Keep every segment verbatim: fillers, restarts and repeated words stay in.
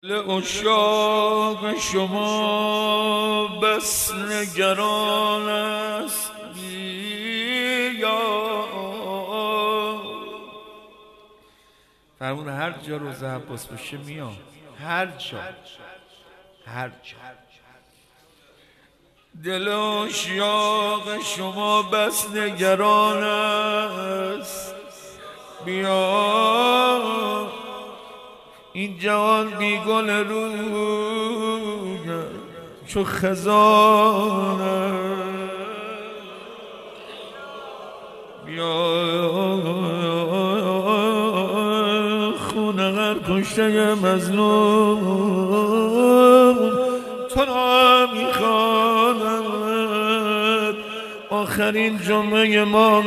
عشاق شما بس نگران است بیا. فرمون هر جا روز عباس باشه میام، هر جا هر جا. دل عشاق شما بس نگران است بیا. این جوان بی گل روی چو خزان بیا. خونه هر کشته مظلوم تو را میخواند، آخرین جمعه ما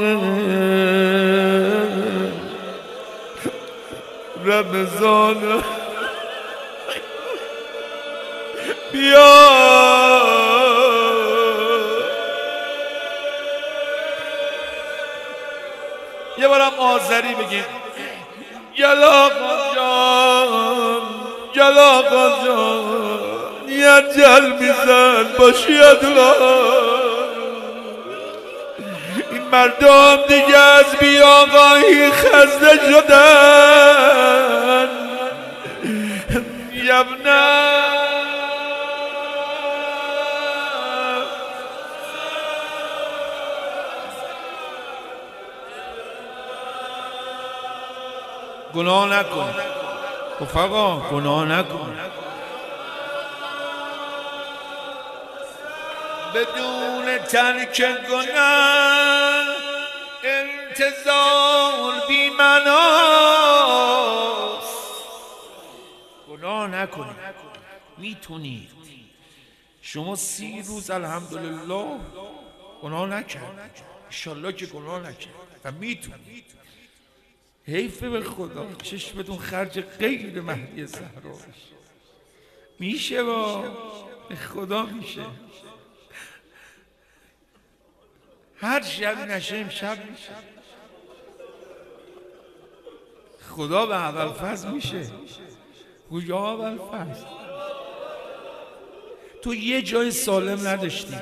رمضان بیا. یه بارم آذری بگیم گل آقا جان، گل آقا جان، یه جل میزن باشی این مردم دیگه از بی آقایی خسته شدن. یبنه گناه نکن رفقا، گناه نکن. بدون ترک گناه انتظار بی معناست. گناه نکنید، میتونید. شما سی روز الحمدلله گناه نکرد، انشالله که گناه نکرد و میتونید. حیفه به خدا چشمتون خرج غیر مهدی زهرا بشه. میشه با به خدا میشه. هر شبی نشه امشب میشه. خدا به اول فضل میشه. گویا اول فضل تو یه جای سالم نداشتی،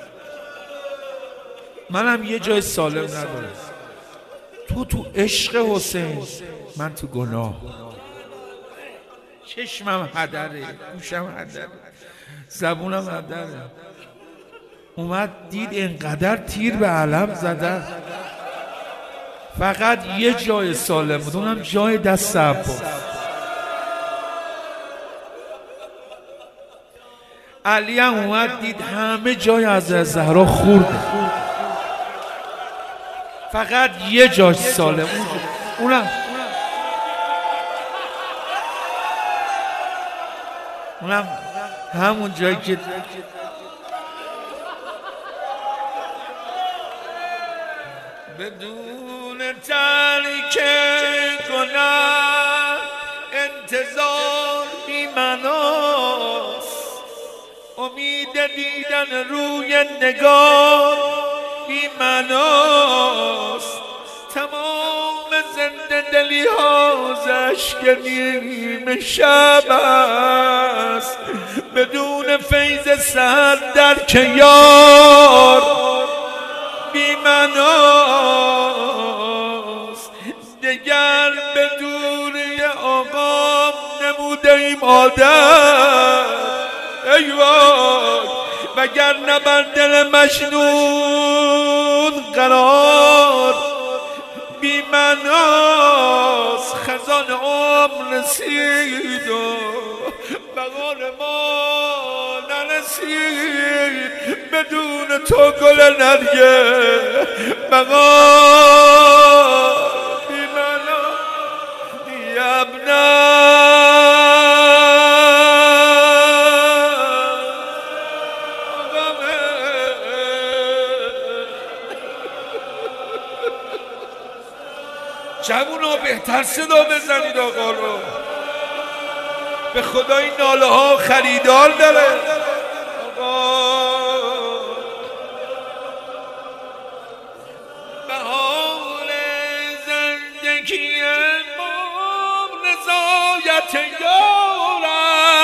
منم یه جای سالم ندارم. تو تو عشق حسین، من تو گناه. چشمم هدره، گوشم هدره، زبونم هدره. اومد دید انقدر تیر به علم زدن، فقط یه جای سالم بود، اونم جای دست عباس. علی هم اومد دید همه جای از زهرا خورده، فقط یه جاش سالم، اونم اونم همون جایی که بدون ترک گناه انتظار بی معناست. امید دیدن روی نگار بی معناست. تمام زنده دلی ها اشک نیم شب است. بدون فیض سحر درک یار بی معناست. دگر به دوری آقا نموده ایم عادت، ای وای وگر نه بر دل مجنون قرار بی معناست. خزان عمر رسید و بهار ما نرسید. بدون تو گل نرگه بهار بی معناست. یبنه جوونا بهتر صدا بزنید آقا رو، به خدا این ناله ها خریدار داره. آقا بهار زندگی ما رضایت یارم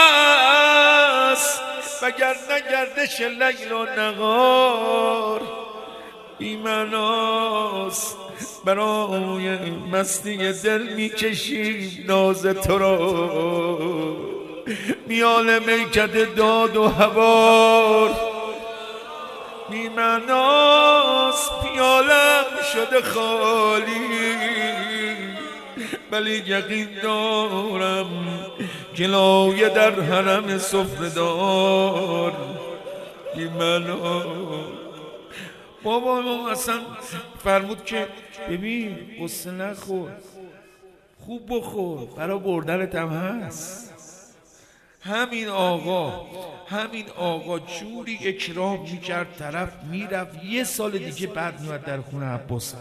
اگر نگردش لیل و نهار بی معناست. برای مستی دل میکشیم ناز تو را، میال میکد داد و هوار بی معناست. پیالم شده خالی ولی یقین دارم گلایه در حرم سفره‌دار بی معناست. بابا ما اصلا فرمود که ببین قصه نخور، خوب بخور، برای بردنت هم هست. همین آقا همین آقا جوری اکرام میکرد طرف میرفت یه سال دیگه بعد میاد در خونه عباس.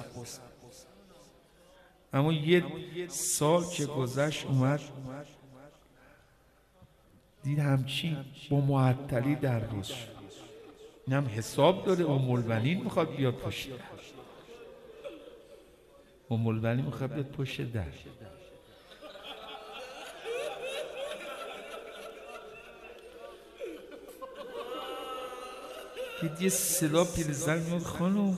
اما یه سال که گذشت اومد دید همچین با معطلی در روز. این هم حساب داره. ام البنین میخواد بیاد پشت در. ام البنین میخواد بیاد پشت در. دید یه صدا پیرزن میاد خانم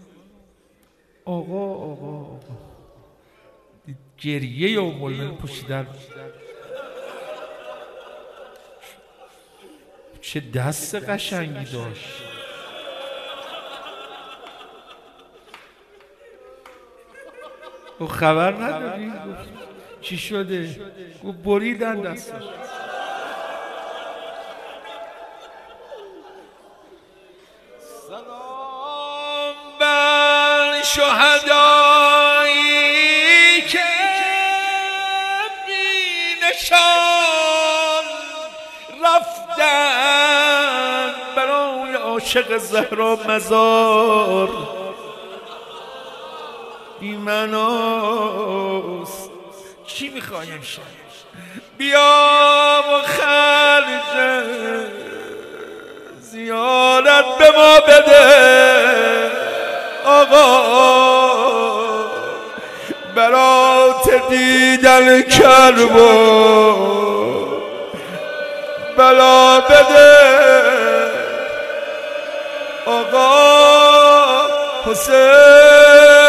آقا آقا آقا. دید گریه ام البنین پشت در. چه دست قشنگی داشت. و خبر نداری؟ چی شده؟ گفت بریدن دستش. سلام بر شهدایی که بی نشان رفتن برای عاشق زهرا مزار بی معناست. چی میخوای امشب؟ بیا و خرج زیارت به ما بده آقا، برات دیدن کرب و بلا بده آقا حسین.